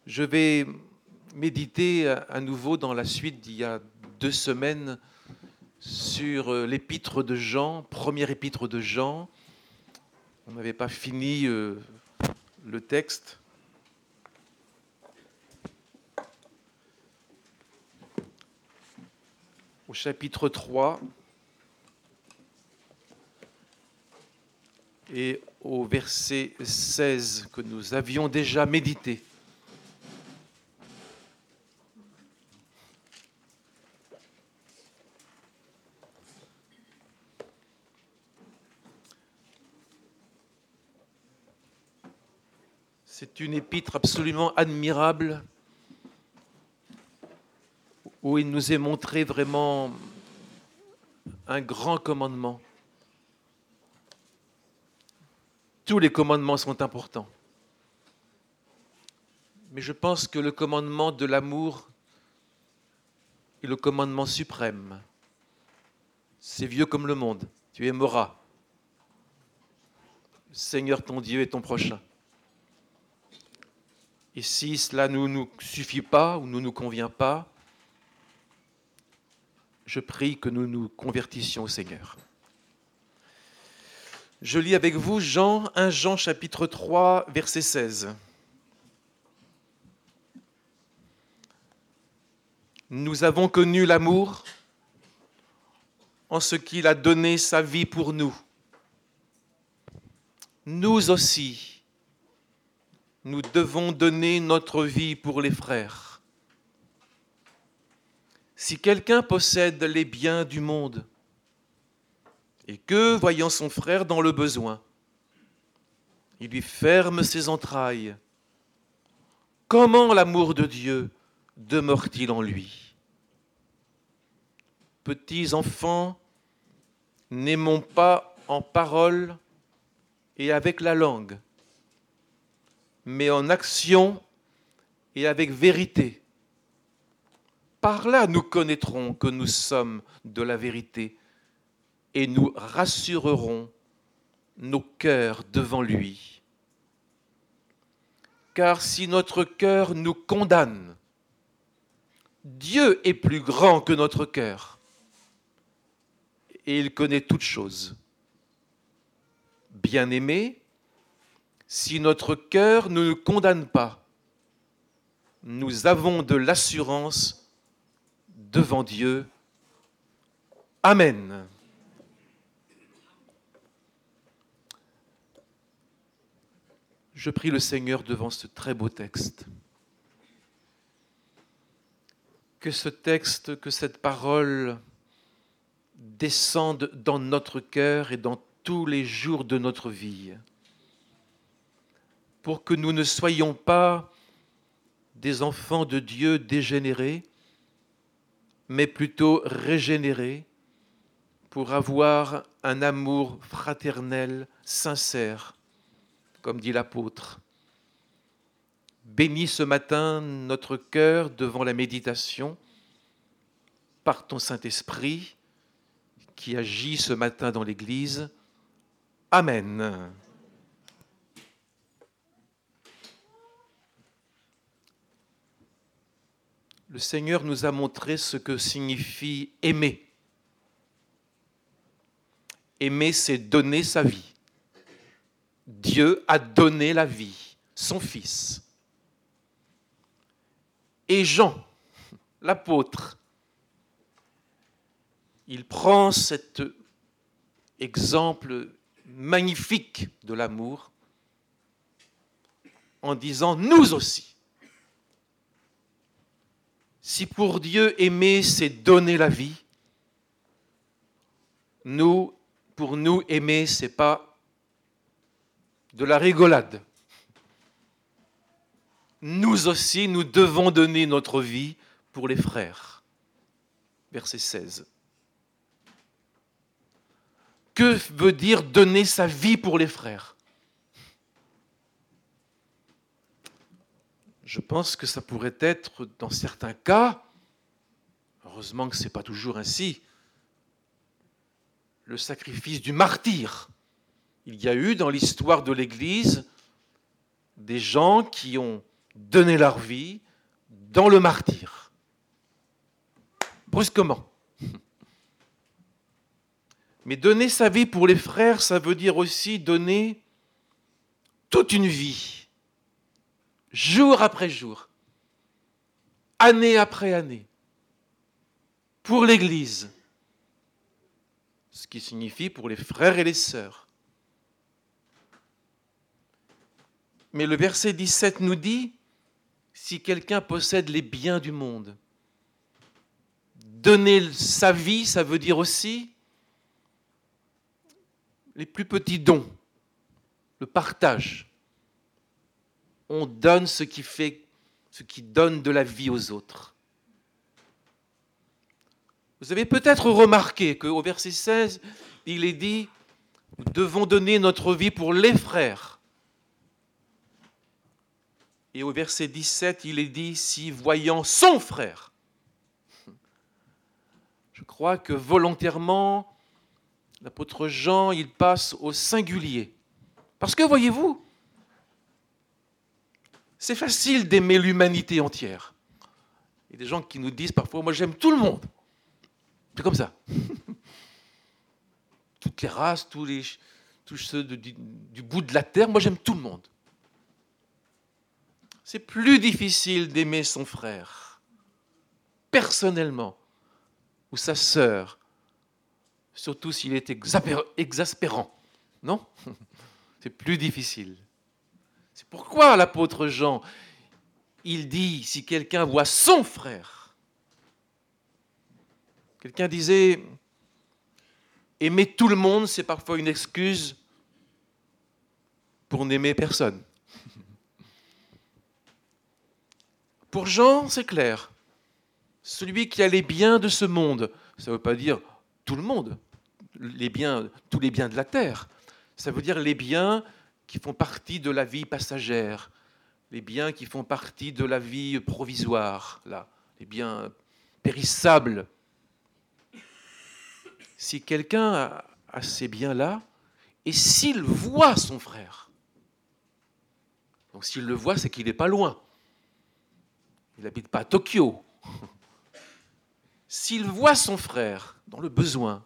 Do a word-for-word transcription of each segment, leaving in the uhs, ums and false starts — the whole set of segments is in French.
Je vais méditer à nouveau dans la suite d'il y a deux semaines sur l'épître de Jean, première épître de Jean. On n'avait pas fini euh, le texte. Au chapitre trois et au verset seize que nous avions déjà médité. C'est une épître absolument admirable où il nous est montré vraiment un grand commandement. Tous les commandements sont importants. Mais je pense que le commandement de l'amour est le commandement suprême. C'est vieux comme le monde. Tu aimeras le Seigneur ton Dieu et ton prochain. Et si cela ne nous suffit pas ou ne nous convient pas, je prie que nous nous convertissions au Seigneur. Je lis avec vous Jean, premier Jean chapitre trois, verset seize. Nous avons connu l'amour en ce qu'il a donné sa vie pour nous. Nous aussi, nous devons donner notre vie pour les frères. Si quelqu'un possède les biens du monde et que, voyant son frère dans le besoin, il lui ferme ses entrailles, comment l'amour de Dieu demeure-t-il en lui ? Petits enfants, n'aimons pas en parole et avec la langue, mais en action et avec vérité. Par là, nous connaîtrons que nous sommes de la vérité et nous rassurerons nos cœurs devant lui. Car si notre cœur nous condamne, Dieu est plus grand que notre cœur et il connaît toutes choses. Bien-aimés, si notre cœur ne nous condamne pas, nous avons de l'assurance devant Dieu. Amen. Je prie le Seigneur devant ce très beau texte. Que ce texte, que cette parole descende dans notre cœur et dans tous les jours de notre vie, pour que nous ne soyons pas des enfants de Dieu dégénérés, mais plutôt régénérés, pour avoir un amour fraternel, sincère, comme dit l'apôtre. Bénis ce matin notre cœur devant la méditation par ton Saint-Esprit qui agit ce matin dans l'Église. Amen. Le Seigneur nous a montré ce que signifie aimer. Aimer, c'est donner sa vie. Dieu a donné la vie, son Fils. Et Jean, l'apôtre, il prend cet exemple magnifique de l'amour en disant « nous aussi ». Si pour Dieu, aimer, c'est donner la vie, nous, pour nous, aimer, ce n'est pas de la rigolade. Nous aussi, nous devons donner notre vie pour les frères. Verset seize. Que veut dire donner sa vie pour les frères ? Je pense que ça pourrait être, dans certains cas, heureusement que ce n'est pas toujours ainsi, le sacrifice du martyr. Il y a eu dans l'histoire de l'Église des gens qui ont donner leur vie dans le martyre. Brusquement. Mais donner sa vie pour les frères, ça veut dire aussi donner toute une vie, jour après jour, année après année, pour l'Église, ce qui signifie pour les frères et les sœurs. Mais le verset dix-sept nous dit, si quelqu'un possède les biens du monde, donner sa vie, ça veut dire aussi les plus petits dons, le partage. On donne ce qui fait, ce qui donne de la vie aux autres. Vous avez peut-être remarqué qu'au verset seize, il est dit, nous devons donner notre vie pour les frères. Et au verset dix-sept, il est dit, si voyant son frère. Je crois que volontairement, l'apôtre Jean, il passe au singulier. Parce que, voyez-vous, c'est facile d'aimer l'humanité entière. Il y a des gens qui nous disent parfois, moi j'aime tout le monde. C'est comme ça. Toutes les races, tous, les, tous ceux de, du, du bout de la terre, moi j'aime tout le monde. C'est plus difficile d'aimer son frère, personnellement, ou sa sœur, surtout s'il est exaspérant. Non ? C'est plus difficile. C'est pourquoi l'apôtre Jean, il dit, si quelqu'un voit son frère, quelqu'un disait, aimer tout le monde, c'est parfois une excuse pour n'aimer personne. Pour Jean, c'est clair. Celui qui a les biens de ce monde, ça ne veut pas dire tout le monde, les biens, tous les biens de la terre. Ça veut dire les biens qui font partie de la vie passagère, les biens qui font partie de la vie provisoire, là, les biens périssables. Si quelqu'un a, a ces biens-là, et s'il voit son frère, donc s'il le voit, c'est qu'il n'est pas loin. Il n'habite pas à Tokyo. S'il voit son frère dans le besoin,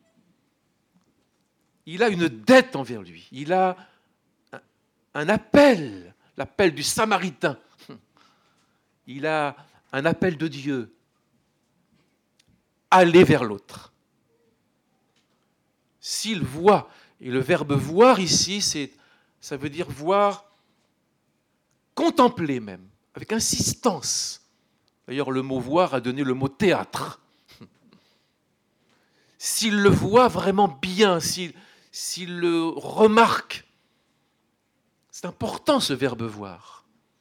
il a une dette envers lui. Il a un, un appel, l'appel du Samaritain. Il a un appel de Dieu. Aller vers l'autre. S'il voit, et le verbe voir ici, c'est, ça veut dire voir, contempler même, avec insistance. D'ailleurs, le mot voir a donné le mot théâtre. S'il le voit vraiment bien, s'il, s'il le remarque, c'est important ce verbe voir.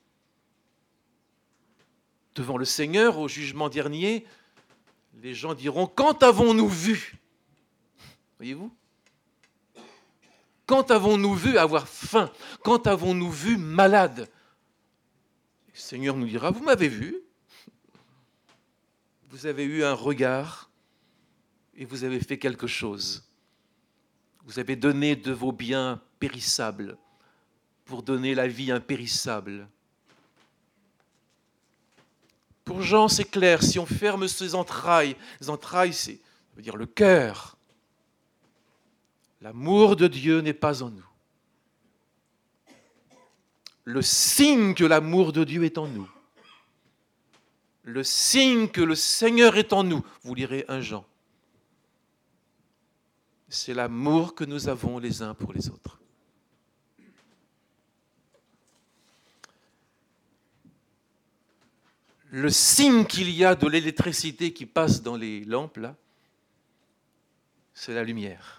Devant le Seigneur, au jugement dernier, les gens diront, quand avons-nous vu ? Voyez-vous ? Quand avons-nous vu avoir faim ? Quand avons-nous vu malade ? Le Seigneur nous dira, vous m'avez vu ? Vous avez eu un regard et vous avez fait quelque chose. Vous avez donné de vos biens périssables pour donner la vie impérissable. Pour Jean, c'est clair, si on ferme ses entrailles, les entrailles, c'est, ça veut dire le cœur. L'amour de Dieu n'est pas en nous. Le signe que l'amour de Dieu est en nous. Le signe que le Seigneur est en nous. Vous lirez un Jean. C'est l'amour que nous avons les uns pour les autres. Le signe qu'il y a de l'électricité qui passe dans les lampes, là, c'est la lumière.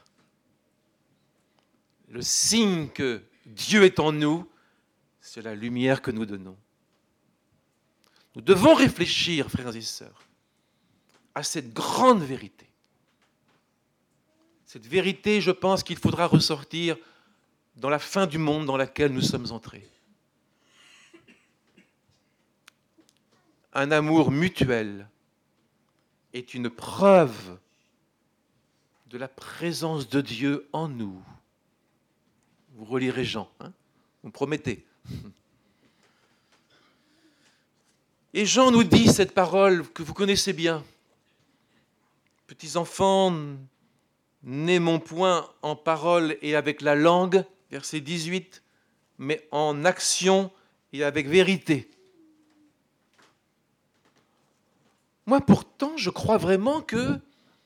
Le signe que Dieu est en nous, c'est la lumière que nous donnons. Nous devons réfléchir, frères et sœurs, à cette grande vérité. Cette vérité, je pense qu'il faudra ressortir dans la fin du monde dans laquelle nous sommes entrés. Un amour mutuel est une preuve de la présence de Dieu en nous. Vous relirez Jean, hein ? Vous me promettez ? Et Jean nous dit cette parole que vous connaissez bien. Petits enfants, n'aimons point en parole et avec la langue, verset dix-huit, mais en action et avec vérité. Moi, pourtant, je crois vraiment que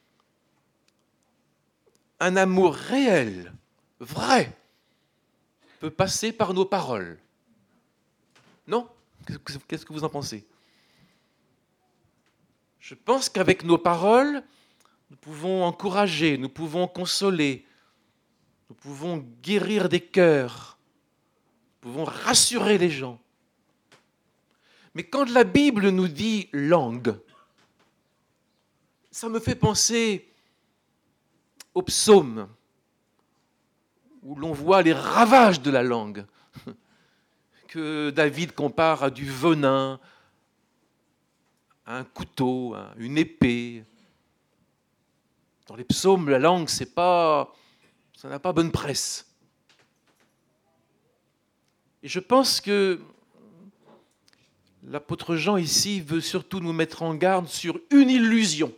un amour réel, vrai, peut passer par nos paroles. Non ? Qu'est-ce que vous en pensez ? Je pense qu'avec nos paroles, nous pouvons encourager, nous pouvons consoler, nous pouvons guérir des cœurs, nous pouvons rassurer les gens. Mais quand la Bible nous dit langue, ça me fait penser au psaume, où l'on voit les ravages de la langue, que David compare à du venin, à un couteau, à une épée. Dans les psaumes, la langue, c'est pas, ça n'a pas bonne presse. Et je pense que l'apôtre Jean ici veut surtout nous mettre en garde sur une illusion.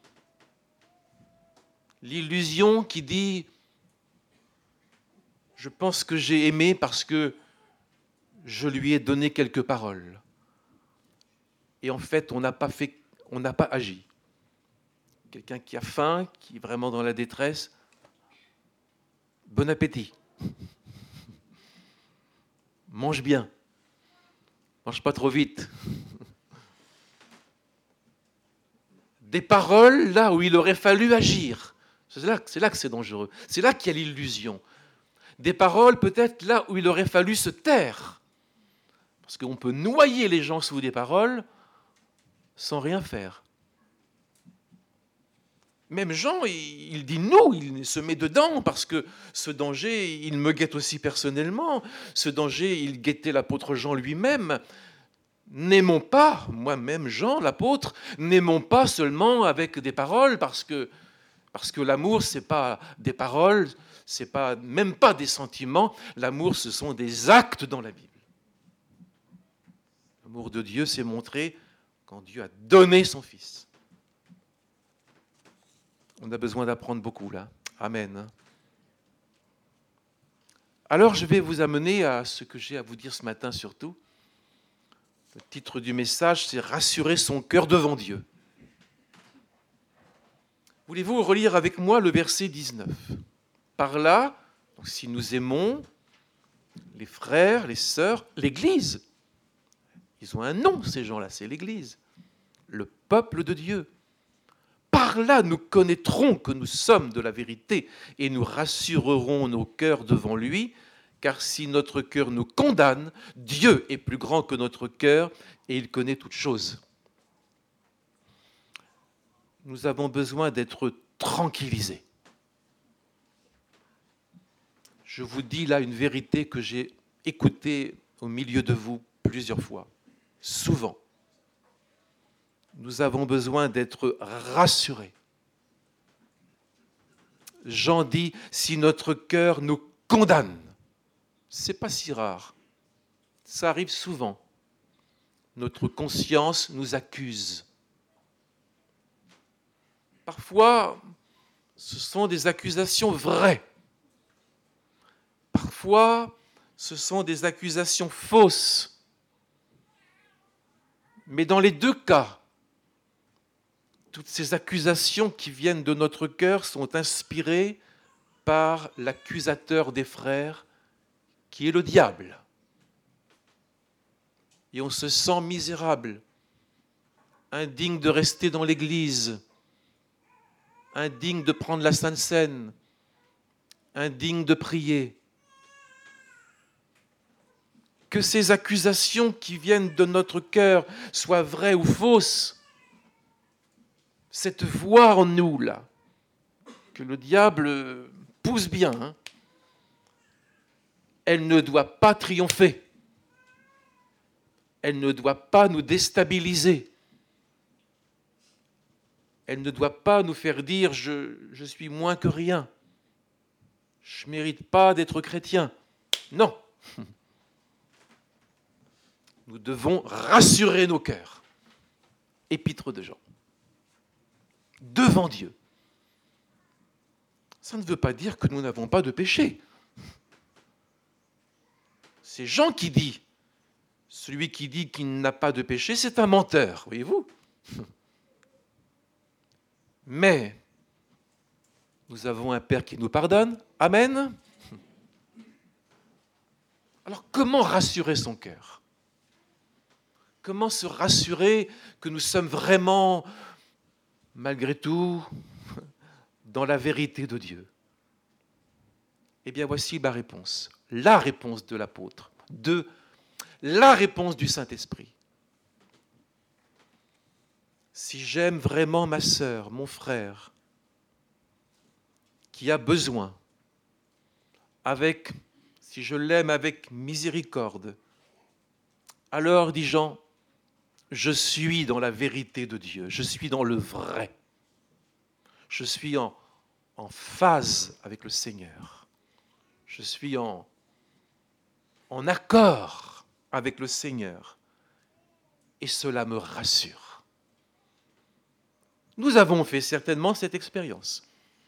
L'illusion qui dit « Je pense que j'ai aimé parce que je lui ai donné quelques paroles. » Et en fait, on n'a pas fait, on n'a pas agi. Quelqu'un qui a faim, qui est vraiment dans la détresse, bon appétit. Mange bien. Mange pas trop vite. Des paroles là où il aurait fallu agir. C'est là, c'est là que c'est dangereux. C'est là qu'il y a l'illusion. Des paroles peut-être là où il aurait fallu se taire. Parce qu'on peut noyer les gens sous des paroles sans rien faire. Même Jean, il dit nous, il se met dedans parce que ce danger, il me guette aussi personnellement. Ce danger, il guettait l'apôtre Jean lui-même. N'aimons pas, moi-même Jean, l'apôtre, n'aimons pas seulement avec des paroles parce que, parce que l'amour, ce n'est pas des paroles, ce n'est pas, même pas des sentiments. L'amour, ce sont des actes dans la Bible. L'amour de Dieu s'est montré quand Dieu a donné son Fils. On a besoin d'apprendre beaucoup là. Amen. Alors je vais vous amener à ce que j'ai à vous dire ce matin surtout. Le titre du message, c'est « Rassurer son cœur devant Dieu ». Voulez-vous relire avec moi le verset dix-neuf ? Par là, donc si nous aimons les frères, les sœurs, l'Église, ils ont un nom ces gens-là, c'est l'Église, le peuple de Dieu. Par là, nous connaîtrons que nous sommes de la vérité et nous rassurerons nos cœurs devant lui, car si notre cœur nous condamne, Dieu est plus grand que notre cœur et il connaît toutes choses. Nous avons besoin d'être tranquillisés. Je vous dis là une vérité que j'ai écoutée au milieu de vous plusieurs fois, souvent. Nous avons besoin d'être rassurés. Jean dit, si notre cœur nous condamne, ce n'est pas si rare, ça arrive souvent. Notre conscience nous accuse. Parfois, ce sont des accusations vraies. Parfois, ce sont des accusations fausses. Mais dans les deux cas, toutes ces accusations qui viennent de notre cœur sont inspirées par l'accusateur des frères, qui est le diable. Et on se sent misérable, indigne de rester dans l'église, indigne de prendre la Sainte Seine, indigne de prier. Que ces accusations qui viennent de notre cœur soient vraies ou fausses, cette voix en nous, là, que le diable pousse bien, hein, elle ne doit pas triompher. Elle ne doit pas nous déstabiliser. Elle ne doit pas nous faire dire je, je suis moins que rien. Je ne mérite pas d'être chrétien. Non. Nous devons rassurer nos cœurs. Épître de Jean. Devant Dieu. Ça ne veut pas dire que nous n'avons pas de péché. C'est Jean qui dit, celui qui dit qu'il n'a pas de péché, c'est un menteur, voyez-vous. Mais nous avons un Père qui nous pardonne. Amen. Alors comment rassurer son cœur? Comment se rassurer que nous sommes vraiment, malgré tout, dans la vérité de Dieu? Eh bien, voici ma réponse. La réponse de l'apôtre. De la réponse du Saint-Esprit. Si j'aime vraiment ma sœur, mon frère, qui a besoin, avec, si je l'aime avec miséricorde, alors, dit Jean, je suis dans la vérité de Dieu, je suis dans le vrai. Je suis en, en phase avec le Seigneur. Je suis en, en accord avec le Seigneur. Et cela me rassure. Nous avons fait certainement cette expérience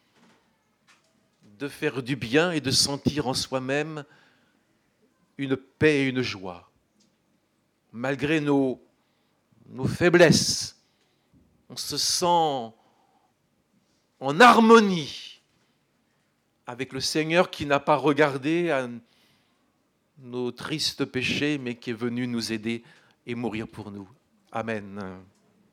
de faire du bien et de sentir en soi-même une paix et une joie. Malgré nos, nos faiblesses, on se sent en harmonie avec le Seigneur qui n'a pas regardé à nos tristes péchés, mais qui est venu nous aider et mourir pour nous. Amen.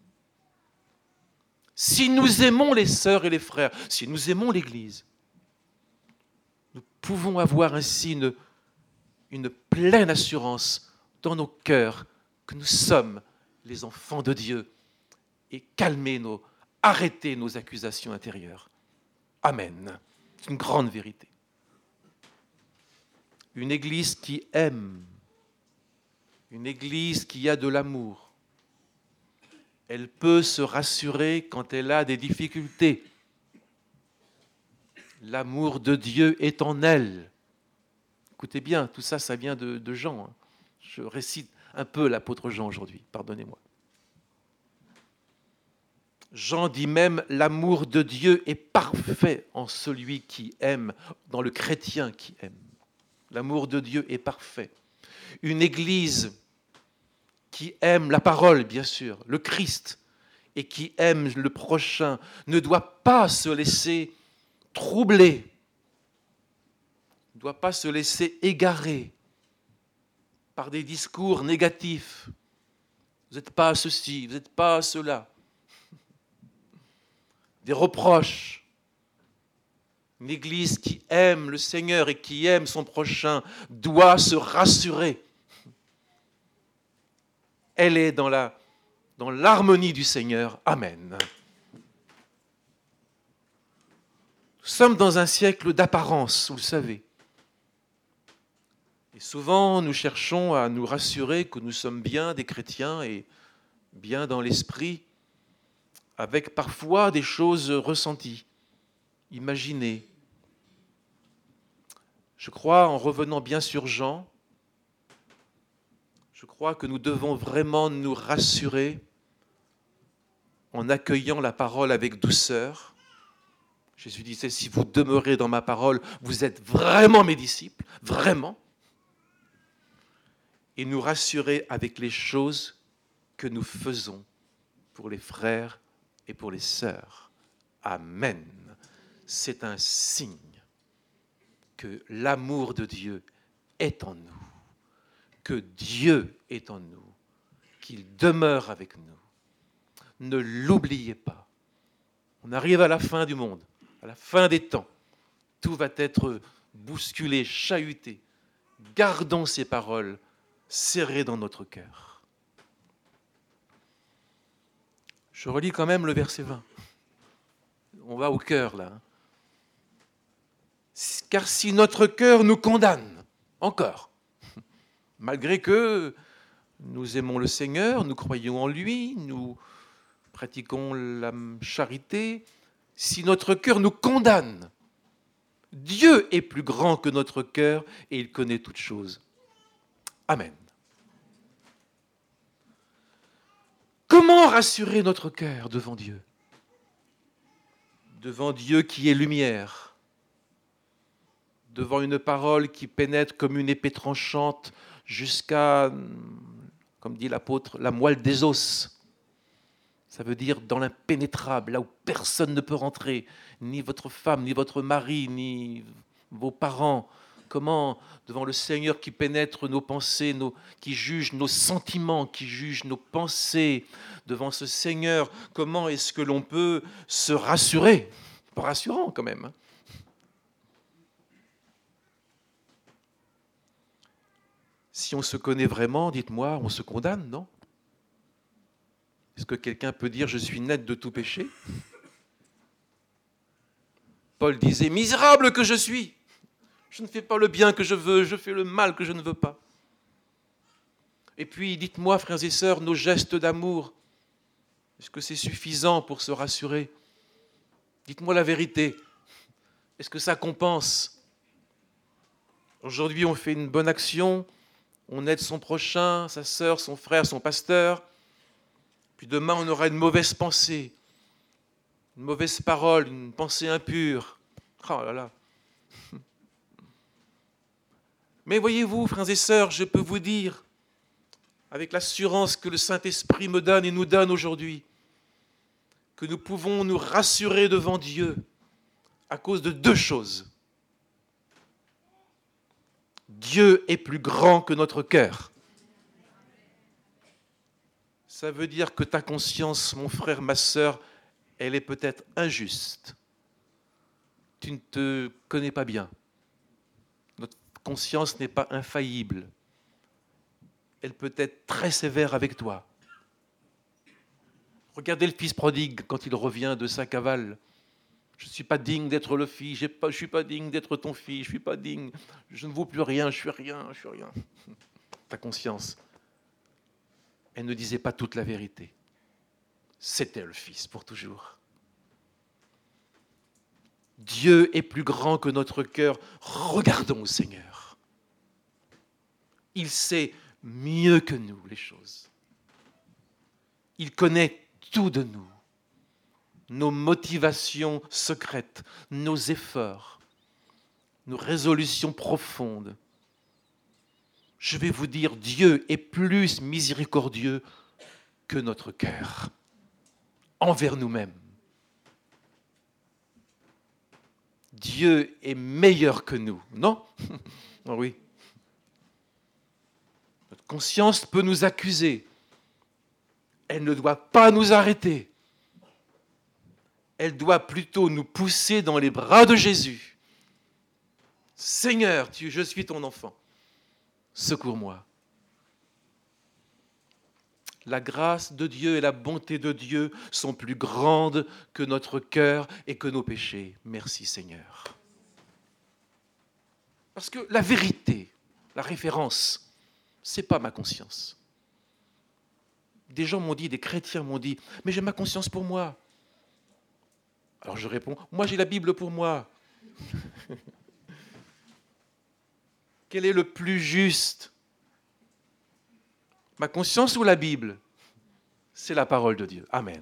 Si nous aimons les sœurs et les frères, si nous aimons l'Église, nous pouvons avoir ainsi une, une pleine assurance dans nos cœurs que nous sommes les enfants de Dieu et calmer nos, arrêter nos accusations intérieures. Amen. C'est une grande vérité. Une Église qui aime, une Église qui a de l'amour, elle peut se rassurer quand elle a des difficultés. L'amour de Dieu est en elle. Écoutez bien, tout ça, ça vient de, de Jean. Hein. Je récite un peu l'apôtre Jean aujourd'hui, pardonnez-moi. Jean dit même, l'amour de Dieu est parfait en celui qui aime, dans le chrétien qui aime. L'amour de Dieu est parfait. Une Église qui aime la parole, bien sûr, le Christ, et qui aime le prochain, ne doit pas se laisser troubler, ne doit pas se laisser égarer par des discours négatifs. Vous n'êtes pas à ceci, vous n'êtes pas à cela. Des reproches. Une Église qui aime le Seigneur et qui aime son prochain doit se rassurer. Elle est dans la, dans l'harmonie du Seigneur. Amen. Nous sommes dans un siècle d'apparence, vous le savez. Et souvent, nous cherchons à nous rassurer que nous sommes bien des chrétiens et bien dans l'esprit, avec parfois des choses ressenties, imaginées. Je crois, en revenant bien sur Jean, je crois que nous devons vraiment nous rassurer en accueillant la parole avec douceur. Jésus disait, si vous demeurez dans ma parole, vous êtes vraiment mes disciples, vraiment. Et nous rassurer avec les choses que nous faisons pour les frères et pour les sœurs. Amen. C'est un signe que l'amour de Dieu est en nous, que Dieu est en nous, qu'il demeure avec nous. Ne l'oubliez pas. On arrive à la fin du monde, à la fin des temps. Tout va être bousculé, chahuté. Gardons ces paroles serrées dans notre cœur. Je relis quand même le verset vingt. On va au cœur, là. Car si notre cœur nous condamne, encore, malgré que nous aimons le Seigneur, nous croyons en lui, nous pratiquons la charité, si notre cœur nous condamne, Dieu est plus grand que notre cœur et il connaît toutes choses. Amen. Comment rassurer notre cœur devant Dieu? Devant Dieu qui est lumière, devant une parole qui pénètre comme une épée tranchante jusqu'à, comme dit l'apôtre, la moelle des os. Ça veut dire dans l'impénétrable, là où personne ne peut rentrer, ni votre femme, ni votre mari, ni vos parents. Comment, devant le Seigneur qui pénètre nos pensées, nos, qui juge nos sentiments, qui juge nos pensées, devant ce Seigneur, comment est-ce que l'on peut se rassurer? Pas rassurant quand même. Si on se connaît vraiment, dites-moi, on se condamne, non? Est-ce que quelqu'un peut dire « je suis net de tout péché » ? Paul disait « misérable que je suis ! Je ne fais pas le bien que je veux, je fais le mal que je ne veux pas. » Et puis, dites-moi, frères et sœurs, nos gestes d'amour, est-ce que c'est suffisant pour se rassurer? Dites-moi la vérité. Est-ce que ça compense? Aujourd'hui, on fait une bonne action, on aide son prochain, sa sœur, son frère, son pasteur. Puis demain, on aura une mauvaise pensée, une mauvaise parole, une pensée impure. Oh là là. Mais voyez-vous, frères et sœurs, je peux vous dire, avec l'assurance que le Saint-Esprit me donne et nous donne aujourd'hui, que nous pouvons nous rassurer devant Dieu à cause de deux choses. Dieu est plus grand que notre cœur. Ça veut dire que ta conscience, mon frère, ma sœur, elle est peut-être injuste. Tu ne te connais pas bien. Notre conscience n'est pas infaillible. Elle peut être très sévère avec toi. Regardez le fils prodigue quand il revient de sa cavale. Je ne suis pas digne d'être le fils, je ne suis pas digne d'être ton fils, je ne suis pas digne, je ne vaux plus rien, je suis rien, je suis rien. Ta conscience, elle ne disait pas toute la vérité. C'était le fils pour toujours. Dieu est plus grand que notre cœur. Regardons au Seigneur. Il sait mieux que nous les choses. Il connaît tout de nous. Nos motivations secrètes, nos efforts, nos résolutions profondes. Je vais vous dire, Dieu est plus miséricordieux que notre cœur, envers nous-mêmes. Dieu est meilleur que nous, non? Oui. Notre conscience peut nous accuser. Elle ne doit pas nous arrêter. Elle doit plutôt nous pousser dans les bras de Jésus. Seigneur, tu, je suis ton enfant. Secours-moi. La grâce de Dieu et la bonté de Dieu sont plus grandes que notre cœur et que nos péchés. Merci Seigneur. Parce que la vérité, la référence, ce n'est pas ma conscience. Des gens m'ont dit, des chrétiens m'ont dit, mais j'ai ma conscience pour moi. Alors je réponds, moi j'ai la Bible pour moi. Quel est le plus juste? Ma conscience ou la Bible? C'est la parole de Dieu. Amen.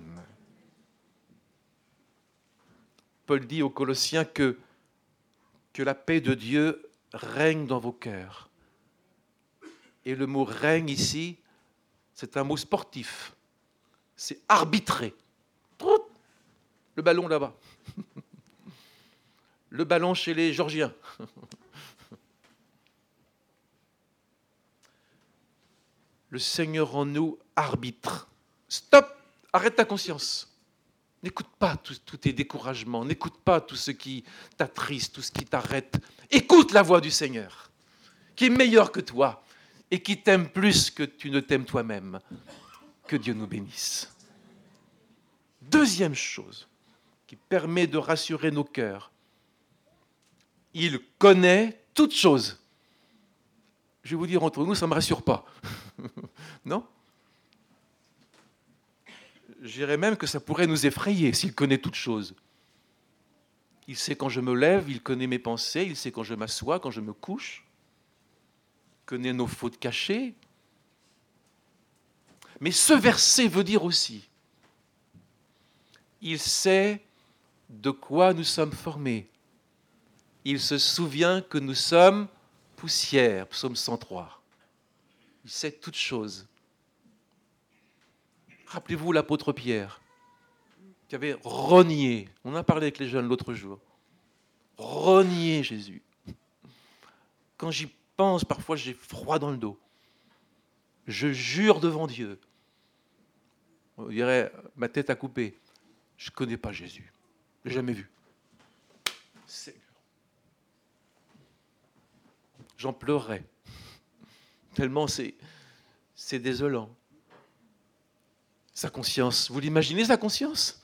Paul dit aux Colossiens que, que la paix de Dieu règne dans vos cœurs. Et le mot règne ici, c'est un mot sportif. C'est arbitrer. Le ballon là-bas. Le ballon chez les Georgiens. Le Seigneur en nous arbitre. Stop! Arrête ta conscience. N'écoute pas tous tes découragements. N'écoute pas tout ce qui t'attriste, tout ce qui t'arrête. Écoute la voix du Seigneur, qui est meilleur que toi et qui t'aime plus que tu ne t'aimes toi-même. Que Dieu nous bénisse. Deuxième chose qui permet de rassurer nos cœurs. Il connaît toutes choses. Je vais vous dire entre nous, ça ne me rassure pas. Non? Je dirais même que ça pourrait nous effrayer s'il connaît toutes choses. Il sait quand je me lève, il connaît mes pensées, il sait quand je m'assois, quand je me couche. Il connaît nos fautes cachées. Mais ce verset veut dire aussi, il sait de quoi nous sommes formés. Il se souvient que nous sommes poussière, psaume cent trois. Il sait toutes choses. Rappelez-vous l'apôtre Pierre, qui avait renié, on en a parlé avec les jeunes l'autre jour, renié Jésus. Quand j'y pense, parfois j'ai froid dans le dos. Je jure devant Dieu, on dirait ma tête à couper, je ne connais pas Jésus, je ne l'ai jamais vu. Seigneur. J'en pleurerais, tellement c'est, c'est désolant. Sa conscience, vous l'imaginez sa conscience?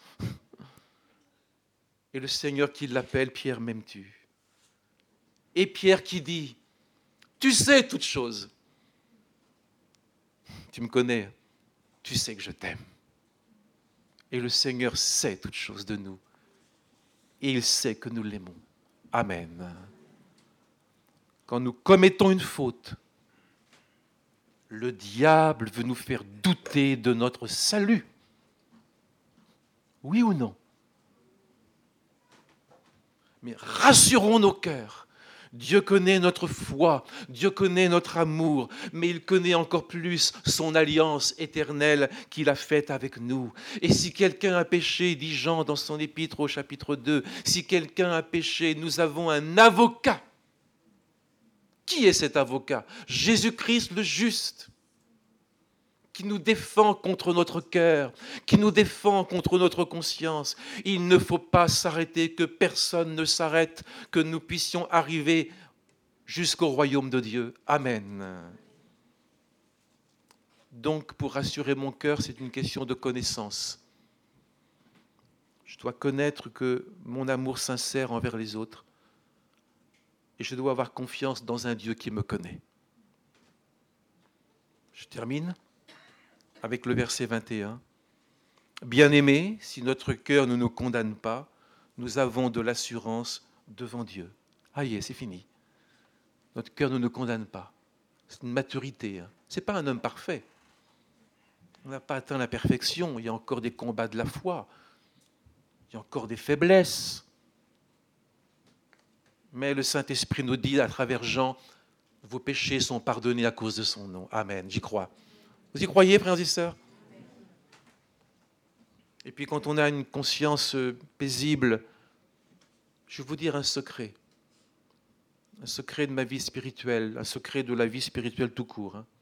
Et le Seigneur qui l'appelle, Pierre, m'aimes-tu? Et Pierre qui dit, tu sais toutes choses. Tu me connais, tu sais que je t'aime. Et le Seigneur sait toutes choses de nous. Et il sait que nous l'aimons. Amen. Quand nous commettons une faute, le diable veut nous faire douter de notre salut. Oui ou non? Mais rassurons nos cœurs. Dieu connaît notre foi, Dieu connaît notre amour, mais il connaît encore plus son alliance éternelle qu'il a faite avec nous. Et si quelqu'un a péché, dit Jean dans son épître au chapitre deux, si quelqu'un a péché, nous avons un avocat. Qui est cet avocat? Jésus-Christ le juste, qui nous défend contre notre cœur, qui nous défend contre notre conscience. Il ne faut pas s'arrêter, que personne ne s'arrête, que nous puissions arriver jusqu'au royaume de Dieu. Amen. Donc, pour rassurer mon cœur, c'est une question de connaissance. Je dois connaître que mon amour sincère envers les autres, et je dois avoir confiance dans un Dieu qui me connaît. Je termine avec le verset vingt et un. Bien-aimés, si notre cœur ne nous condamne pas, nous avons de l'assurance devant Dieu. Ah, y est, c'est fini. Notre cœur ne nous condamne pas. C'est une maturité. Hein. Ce n'est pas un homme parfait. On n'a pas atteint la perfection. Il y a encore des combats de la foi. Il y a encore des faiblesses. Mais le Saint-Esprit nous dit à travers Jean, vos péchés sont pardonnés à cause de son nom. Amen, j'y crois. Vous y croyez, frères et sœurs? Et puis quand on a une conscience paisible, je vais vous dire un secret. Un secret de ma vie spirituelle, un secret de la vie spirituelle tout court. Hein.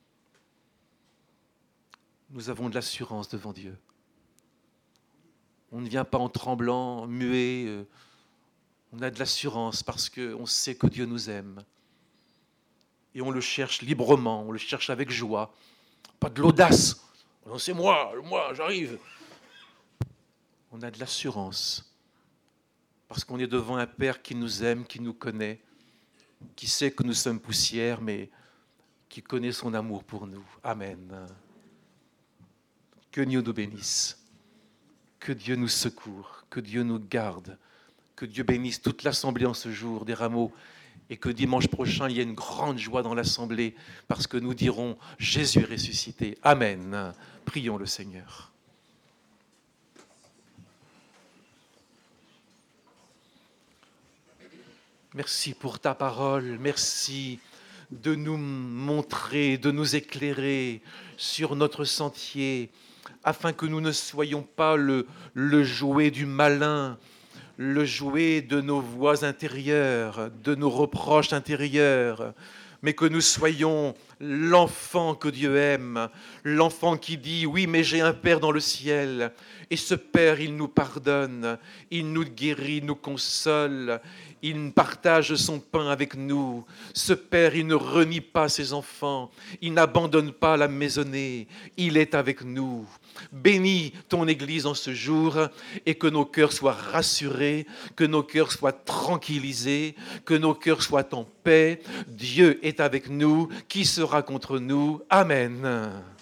Nous avons de l'assurance devant Dieu. On ne vient pas en tremblant, muet. Euh, on a de l'assurance parce qu'on sait que Dieu nous aime. Et on le cherche librement, on le cherche avec joie. Pas de l'audace. Non, c'est moi, moi, j'arrive. On a de l'assurance. Parce qu'on est devant un Père qui nous aime, qui nous connaît, qui sait que nous sommes poussière, mais qui connaît son amour pour nous. Amen. Que Dieu nous bénisse. Que Dieu nous secourt. Que Dieu nous garde. Que Dieu bénisse toute l'assemblée en ce jour des rameaux. Et que dimanche prochain, il y ait une grande joie dans l'assemblée parce que nous dirons « Jésus est ressuscité ». Amen. Prions le Seigneur. Merci pour ta parole. Merci de nous montrer, de nous éclairer sur notre sentier afin que nous ne soyons pas le, le jouet du malin, le jouet de nos voix intérieures, de nos reproches intérieurs, mais que nous soyons l'enfant que Dieu aime, l'enfant qui dit « Oui, mais j'ai un Père dans le ciel ». Et ce Père, il nous pardonne, il nous guérit, nous console, il partage son pain avec nous. Ce Père, il ne renie pas ses enfants, il n'abandonne pas la maisonnée, il est avec nous. Bénis ton Église en ce jour et que nos cœurs soient rassurés, que nos cœurs soient tranquillisés, que nos cœurs soient en paix. Dieu est avec nous, qui sera contre nous? Amen.